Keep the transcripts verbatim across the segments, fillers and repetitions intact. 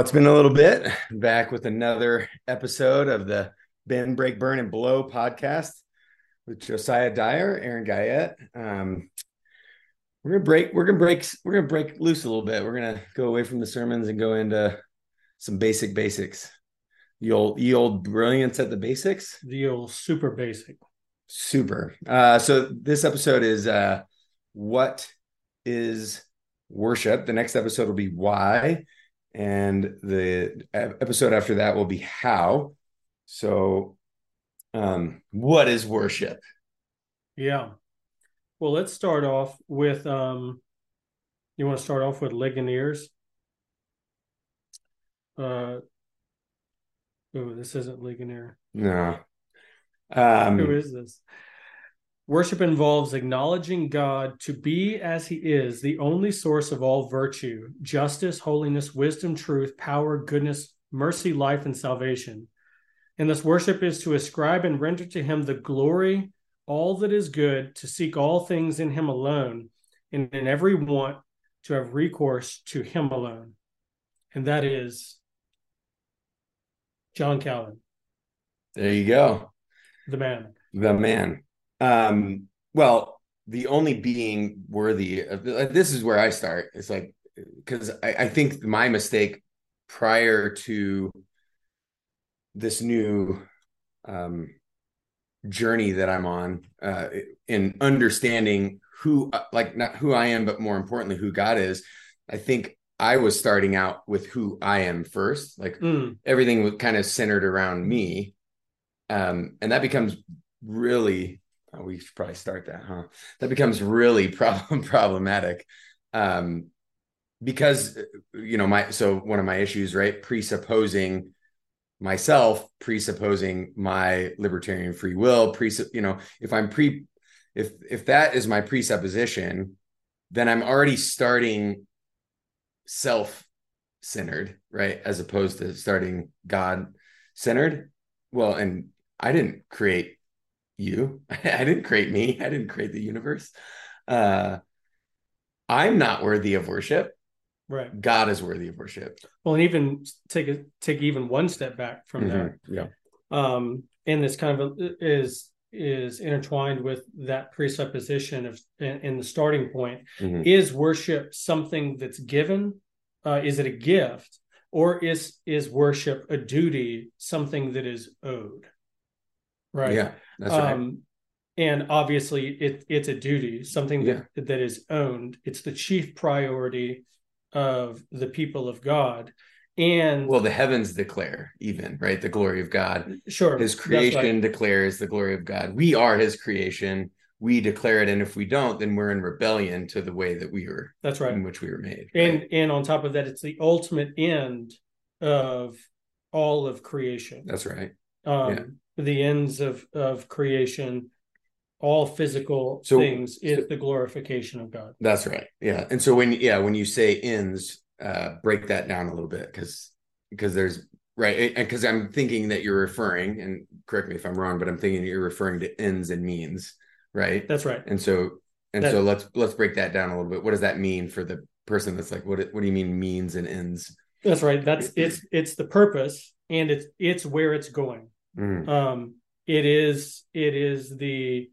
It's been a little bit back with another episode of the Bend, Break, Burn, and Blow podcast with Josiah Dyer, Aaron Guyette. Um, we're gonna break. We're gonna break. We're gonna break loose a little bit. We're gonna go away from the sermons and go into some basic basics. The old, the old brilliance at the basics. The old super basic. Super. Uh, so this episode is uh, what is worship? The next episode will be why. And the episode after that will be how. So, um, what is worship? Yeah. Well, let's start off with, um, you want to start off with Ligoniers? Uh, oh, this isn't Ligonier. No. Um, Who is this? Worship involves acknowledging God to be as he is, the only source of all virtue, justice, holiness, wisdom, truth, power, goodness, mercy, life, and salvation. And this worship is to ascribe and render to him the glory, all that is good, to seek all things in him alone, and in every want to have recourse to him alone. And that is John Calvin. There you go. The man. The man. Um, well, the only being worthy of this is where I start. It's like, because I, I think my mistake prior to this new um, journey that I'm on uh, in understanding who, like, not who I am, but more importantly, who God is. I think I was starting out with who I am first. Like mm. everything was kind of centered around me. Um, and that becomes really, oh, we should probably start that, huh? That becomes really problem problematic. Um, because, you know, my, so one of my issues, right? Presupposing myself, presupposing my libertarian free will, presupp, you know, if I'm pre, if, if that is my presupposition, then I'm already starting self-centered, right? As opposed to starting God-centered. Well, and I didn't create you. I didn't create me. I didn't create the universe. Uh, I'm not worthy of worship. Right. God is worthy of worship. Well, and even take a, take even one step back from mm-hmm. that. Yeah. Um, and this kind of a, is is intertwined with that presupposition of in, in the starting point. Mm-hmm. Is worship something that's given? Uh, is it a gift, or is is worship a duty, something that is owed? Right. Yeah, that's um, right. And obviously, it it's a duty, something that yeah. that is owned. It's the chief priority of the people of God. And well, the heavens declare even, right, the glory of God. Sure. His creation right. declares the glory of God. We are his creation. We declare it. And if we don't, then we're in rebellion to the way that we were. That's right. In which we were made. And right? and on top of that, it's the ultimate end of all of creation. That's right. Um, yeah. The ends of, of creation, all physical so, things, is so, the glorification of God. That's right. Yeah. And so when, yeah, when you say ends, uh, break that down a little bit, because, because there's, right. And because I'm thinking that you're referring, and correct me if I'm wrong, but I'm thinking that you're referring to ends and means, right? That's right. And so, and that, so let's, let's break that down a little bit. What does that mean for the person that's like, what, what do you mean means and ends? That's right. That's it's, it's the purpose, and it's, it's where it's going. Mm. Um, it is, it is the,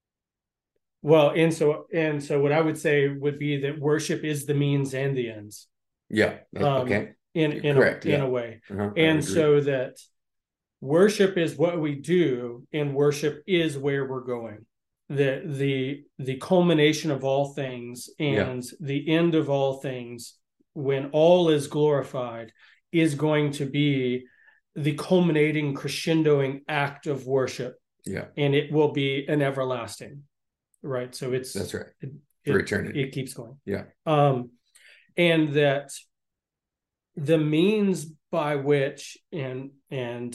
well, and so, and so what I would say would be that worship is the means and the ends. Yeah. Um, okay. In, in, Correct, a, yeah. in a way. Uh-huh, and so that worship is what we do, and worship is where we're going. The, the, the culmination of all things, and yeah. the end of all things, when all is glorified, is going to be the culminating, crescendoing act of worship. Yeah. And it will be an everlasting. Right. So it's that's right. It, For it, eternity. It keeps going. Yeah. Um, and that the means by which, and and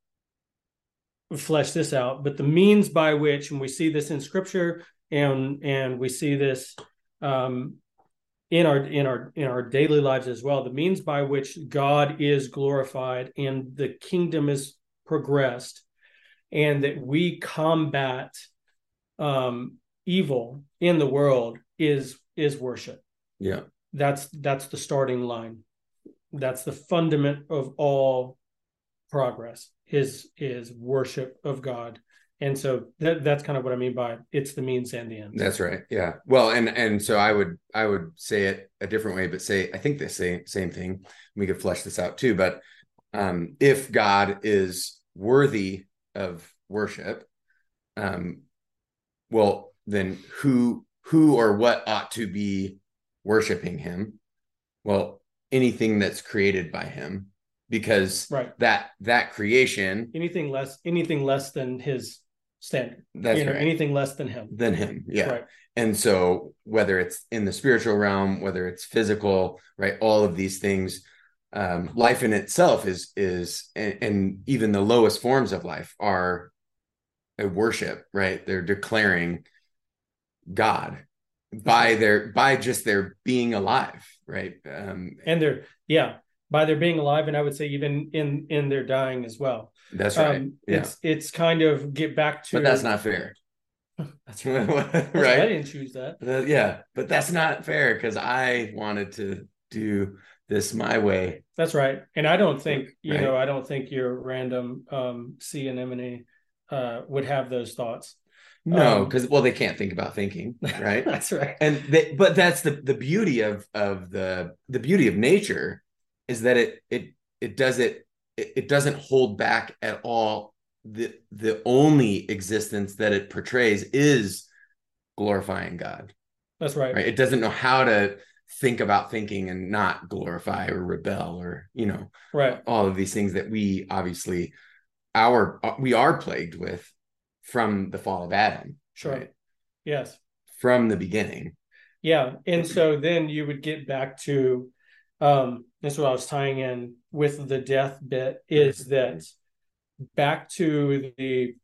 flesh this out, but the means by which, and we see this in scripture, and and we see this um in our in our in our daily lives as well, the means by which God is glorified and the kingdom is progressed, and that we combat um evil in the world is is worship. Yeah. That's that's the starting line. that's the fundament of all progress is is worship of God. And so that, that's kind of what I mean by it's the means and the ends. That's right. Yeah. Well, and and so I would I would say it a different way, but say I think the same same thing. We could flesh this out too. But um, if God is worthy of worship, um, well, then who who or what ought to be worshiping him? Well, anything that's created by him, because right. that that creation, anything less anything less than his standard. That's you know, right. Anything less than him. Than him. Yeah. Right. And so whether it's in the spiritual realm, whether it's physical, right, all of these things, um, life in itself is is and, and even the lowest forms of life are a worship, right? They're declaring God by their by just their being alive, right? Um, and they're yeah, by their being alive, and I would say even in in their dying as well. That's right. Um, yeah. It's it's kind of get back to. But that's not fair. That's right. That's right. I didn't choose that. Uh, yeah, but that's not fair because I wanted to do this my way. That's right. And I don't think you right. know I don't think your random um, C anemone uh, would have those thoughts. No, because um, well, they can't think about thinking, right? That's right. And they, but that's the the beauty of of the the beauty of nature is that it it it does it it, it doesn't hold back at all. The the only existence that it portrays is glorifying God. That's right. Right. It doesn't know how to think about thinking and not glorify or rebel or, you know, right. all of these things that we obviously our we are plagued with from the fall of Adam. Sure. Right? Yes. From the beginning. Yeah. And so then you would get back to um that's what I was tying in with the death bit is that back to the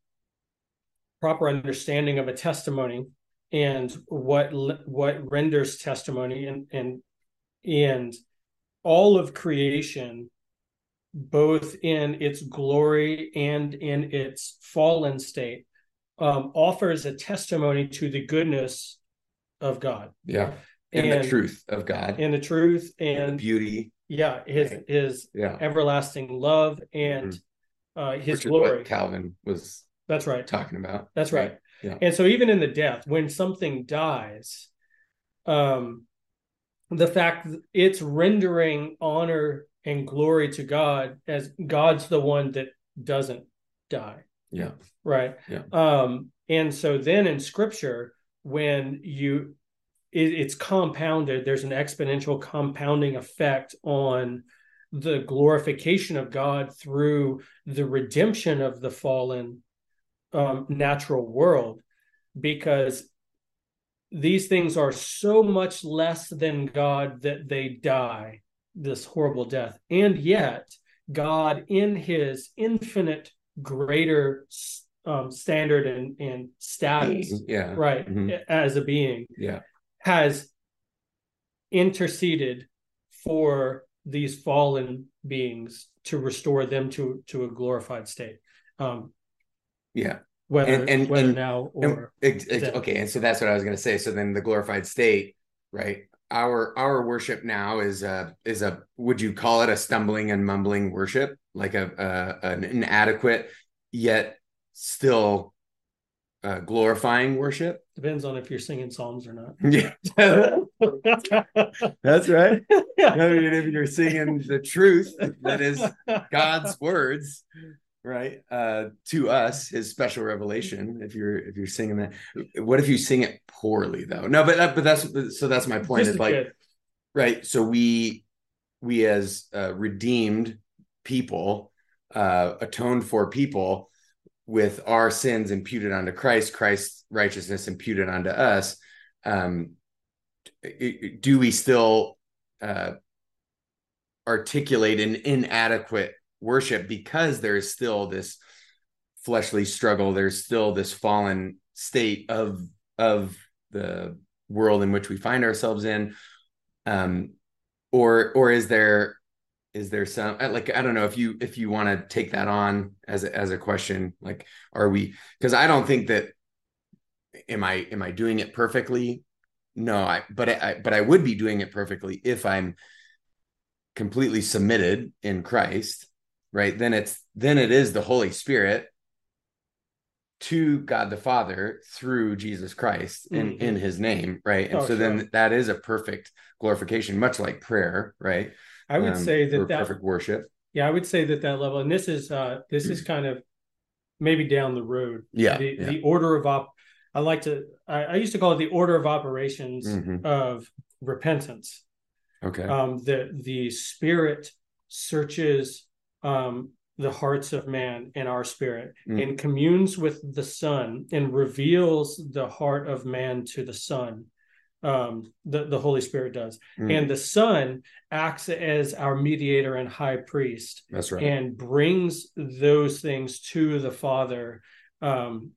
proper understanding of a testimony and what what renders testimony and and and all of creation, both in its glory and in its fallen state, um, offers a testimony to the goodness of God. Yeah. And, and the truth of God. And the truth and, and the beauty. Yeah. His right. his yeah. everlasting love and mm-hmm. uh, his Which glory. Is what Calvin was That's right. talking about. That's right. right. Yeah. And so even in the death, when something dies, um, the fact that it's rendering honor and glory to God as God's the one that doesn't die. Yeah. Right. Yeah. Um, and so then in scripture, when you it, it's compounded, there's an exponential compounding effect on the glorification of God through the redemption of the fallen um, natural world, because these things are so much less than God that they die this horrible death. And yet God, in his infinite greater um, standard and, and status, yeah. right, mm-hmm. as a being, yeah. has interceded for these fallen beings to restore them to, to a glorified state. Um, yeah. Whether, and, and, whether and, now or and, okay, and so that's what I was going to say. So then the glorified state, right? Our our worship now is a is a would you call it a stumbling and mumbling worship, like a, a an inadequate yet still uh, glorifying worship? Depends on if you're singing psalms or not. Yeah, that's right. I mean, if you're singing the truth that is God's words. Right, uh to us, his special revelation. If you're if you're singing that, what if you sing it poorly though? No, but that, but that's so that's my point. Is like good. Right. So we we as uh, redeemed people, uh, atoned for people, with our sins imputed onto Christ, Christ's righteousness imputed onto us. Um, do we still uh, articulate an inadequate worship because there is still this fleshly struggle, there's still this fallen state of of the world in which we find ourselves in, um or or is there is there some like I don't know if you if you want to take that on as a, as a question, like are we, because I don't think that am I am I doing it perfectly? No, I but I but I would be doing it perfectly if I'm completely submitted in Christ, right? Then it's then it is the Holy Spirit to God the Father through Jesus Christ in, mm-hmm. in his name, right? And oh, so sure. then that is a perfect glorification, much like prayer, right? I would um, say that that perfect worship. Yeah, I would say that that level, and this is uh, this is kind of maybe down the road. Yeah, the yeah. the order of op. I like to. I, I used to call it the order of operations mm-hmm. of repentance. Okay. Um, the the Spirit searches um, the hearts of man and our spirit, mm. and communes with the Son and reveals the heart of man to the Son. Um, the, the Holy Spirit does. Mm. And the Son acts as our mediator and high priest. That's right. And brings those things to the Father um,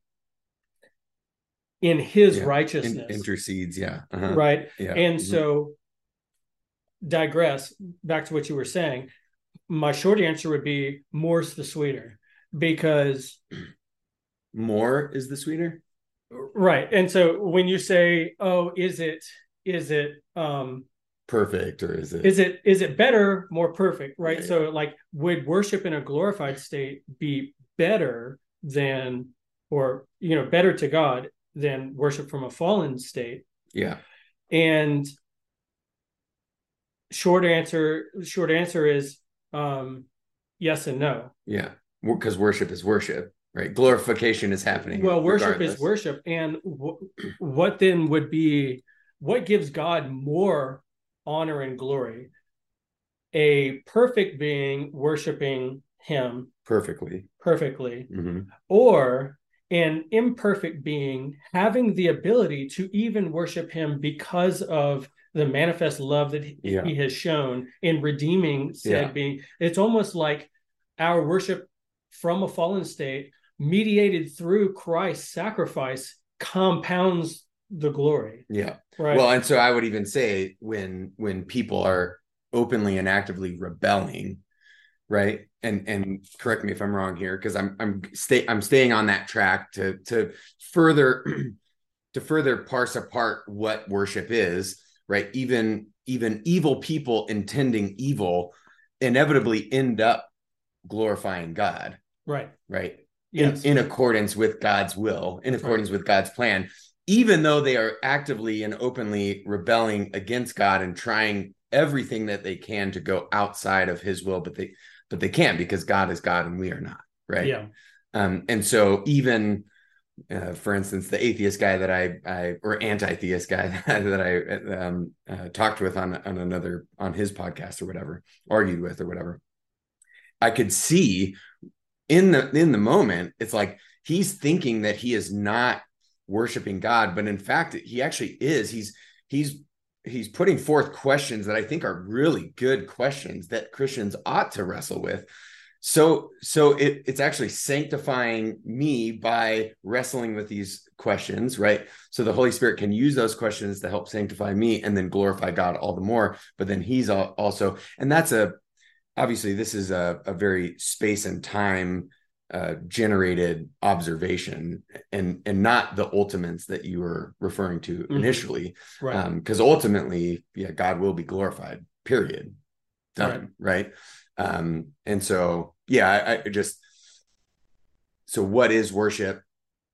in his yeah. righteousness. In, intercedes, yeah. Uh-huh. Right. Yeah. And mm-hmm. so, digress, back to what you were saying, my short answer would be more's the sweeter, because more is the sweeter. Right. And so when you say, oh, is it, is it, um, perfect, or is it, is it, is it better, more perfect? Right. Yeah, so yeah. like, would worship in a glorified state be better than, or, you know, better to God than worship from a fallen state? Yeah. And short answer, short answer is, um, yes and no. Yeah. Because worship is worship. Right. Glorification is happening. Well, worship regardless. is worship. And w- what then would be, what gives God more honor and glory? A perfect being worshiping him perfectly, perfectly, mm-hmm. or an imperfect being having the ability to even worship him because of the manifest love that he, yeah. he has shown in redeeming said yeah. being. It's almost like our worship from a fallen state, mediated through Christ's sacrifice, compounds the glory. Yeah. Right. Well, and so I would even say when when people are openly and actively rebelling, right? And and correct me if I'm wrong here, because I'm I'm stay I'm staying on that track to to further to further parse apart what worship is, right? Even even evil people intending evil inevitably end up glorifying God. Right. Right. Yes. In, in accordance with God's will, in That's accordance right. with God's plan, even though they are actively and openly rebelling against God and trying everything that they can to go outside of his will, but they but they can't, because God is God and we are not. Right. Yeah. Um, and so even uh, for instance, the atheist guy that I, I or anti-theist guy that I um, uh, talked with on, on another, on his podcast or whatever, argued with or whatever, I could see in the in the moment, it's like he's thinking that he is not worshiping God, but in fact, he actually is. He's he's he's putting forth questions that I think are really good questions that Christians ought to wrestle with. So so it, it's actually sanctifying me by wrestling with these questions, right? So the Holy Spirit can use those questions to help sanctify me and then glorify God all the more. But then he's also, and that's a obviously, this is a, a very space and time uh, generated observation, and and not the ultimates that you were referring to mm-hmm. initially, right? Because um, ultimately, yeah, God will be glorified. Period. Done. Right. right? Um, and so, yeah, I, I just so what is worship?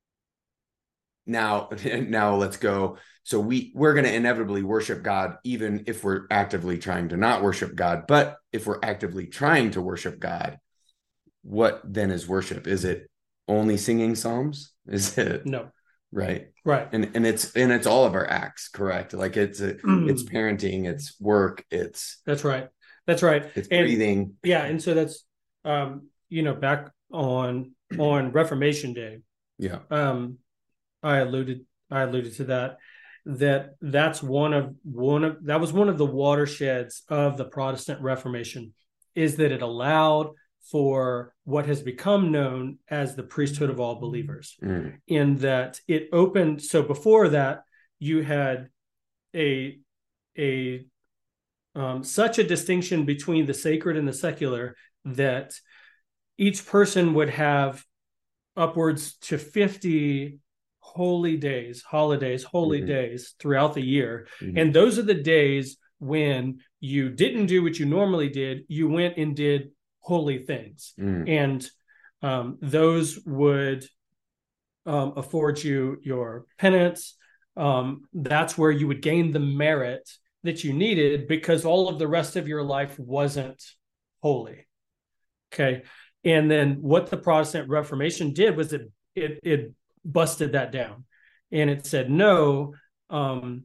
Now, now let's go. So we, we're going to inevitably worship God, even if we're actively trying to not worship God. But if we're actively trying to worship God, what then is worship? Is it only singing psalms? Is it? No. Right. Right. And and it's and it's all of our acts, correct? Like it's a, it's parenting, it's work, it's That's right. That's right. It's and, breathing. Yeah. And so that's um, you know, back on on Reformation Day. Yeah. Um, I alluded I alluded to that. That that's one of one of that was one of the watersheds of the Protestant Reformation, is that it allowed for what has become known as the priesthood of all believers, mm. in that it opened. So before that, you had a a um, such a distinction between the sacred and the secular that each person would have upwards to fifty holy days, holidays, holy mm-hmm. days throughout the year. Mm-hmm. And those are the days when you didn't do what you normally did, you went and did holy things. Mm. And um, those would um, afford you your penance. Um, that's where you would gain the merit that you needed because all of the rest of your life wasn't holy. Okay. And then what the Protestant Reformation did was it it, it busted that down. And it said, no, um,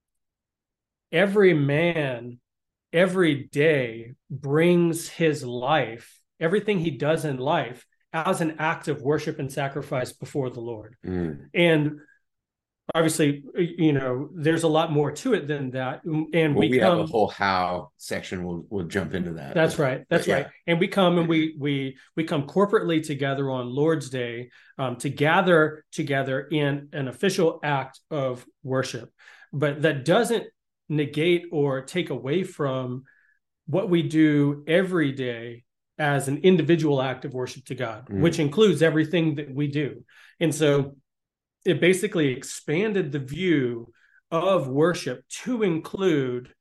every man, every day brings his life, everything he does in life, as an act of worship and sacrifice before the Lord. Mm. And obviously, you know, there's a lot more to it than that. And well, we, we come, have a whole how section. We'll we'll jump into that. That's but, right. That's right. Yeah. And we come and we we we come corporately together on Lord's Day um, to gather together in an official act of worship. But that doesn't negate or take away from what we do every day as an individual act of worship to God, mm. which includes everything that we do. And so it basically expanded the view of worship to include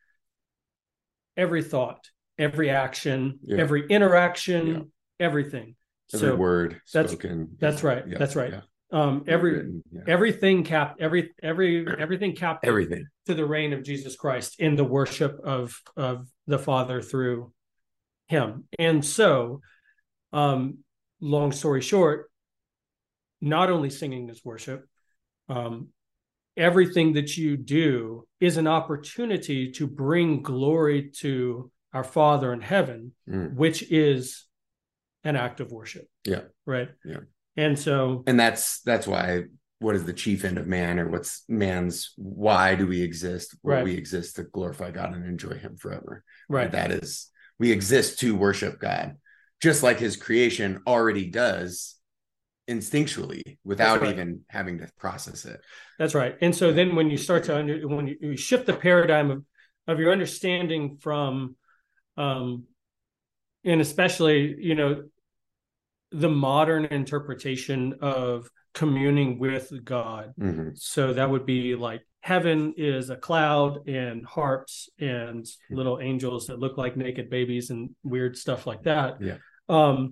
every thought, every action, yeah. every interaction, yeah. everything. Every so word that's, spoken. That's yeah. right. Yeah. That's right. Yeah. Um, every written, yeah. everything capped every every everything capped everything to the reign of Jesus Christ in the worship of of the Father through him. And so, um, long story short, not only singing is worship, um, everything that you do is an opportunity to bring glory to our Father in heaven, mm. which is an act of worship. Yeah. Right. Yeah. And so, and that's that's why. What is the chief end of man, or what's man's? Why do we exist? Well, right. We exist to glorify God and enjoy Him forever. Right. And that is, we exist to worship God, just like His creation already does, instinctually, without right. even having to process it. That's right. And so then, when you start to under, when you, you shift the paradigm of of your understanding from, um, and especially, you know, the modern interpretation of communing with God. Mm-hmm. So that would be like heaven is a cloud and harps and little angels that look like naked babies and weird stuff like that. Yeah. Um,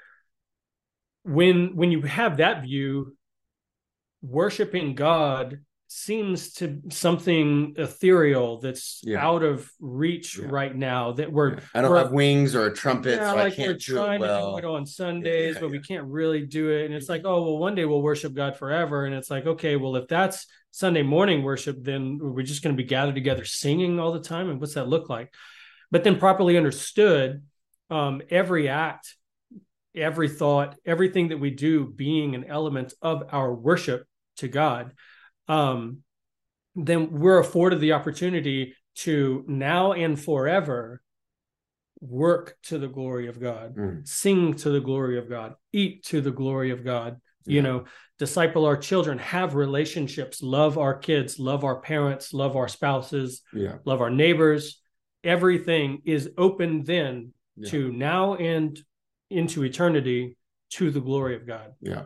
when when you have that view, worshiping God seems to something ethereal that's yeah. out of reach yeah. right now, that we're yeah. I don't we're, have wings or a trumpet, yeah, so like I can't we're do trying it well. to do it on Sundays, yeah, but yeah. we can't really do it. And it's like, oh well, one day we'll worship God forever. And it's like, okay, well, if that's Sunday morning worship, then we're just going to be gathered together singing all the time. And what's that look like? But then properly understood, um, every act, every thought, everything that we do being an element of our worship to God, um, then we're afforded the opportunity to now and forever work to the glory of God, mm. sing to the glory of God, eat to the glory of God, yeah. you know, disciple our children, have relationships, love our kids, love our parents, love our spouses, yeah. love our neighbors. Everything is open then yeah. to now and into eternity to the glory of God. Yeah.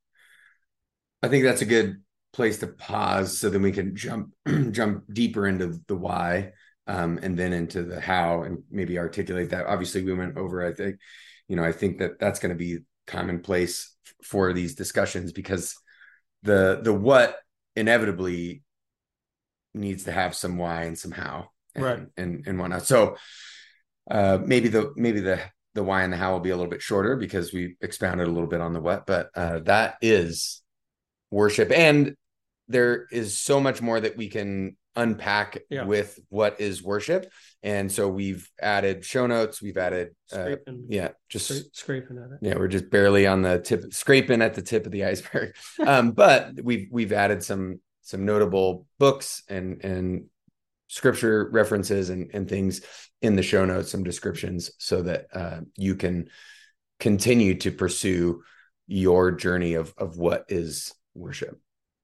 I think that's a good place to pause, so then we can jump jump deeper into the why, um, and then into the how, and maybe articulate that. Obviously, we went over, I think, you know, I think that that's going to be commonplace for these discussions, because the the what inevitably needs to have some why and some how, and, right, and and whatnot. So uh, maybe the maybe the the why and the how will be a little bit shorter because we expounded a little bit on the what, but uh, that is worship. And there is so much more that we can unpack yeah. with what is worship. And so we've added show notes. We've added, uh, yeah, just Scra- scraping at it. Yeah. We're just barely on the tip, scraping at the tip of the iceberg. um, but we've, we've added some, some notable books and, and scripture references and, and things in the show notes, some descriptions, so that uh, you can continue to pursue your journey of, of what is worship.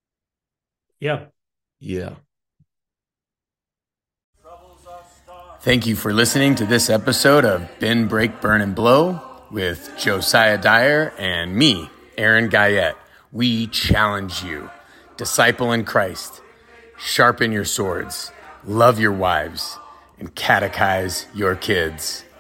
Yeah. Yeah. Thank you for listening to this episode of Bend, Break, Burn, and Blow with Josiah Dyer and me, Aaron Guyette. We challenge you. Disciple in Christ. Sharpen your swords. Love your wives. and catechize your kids.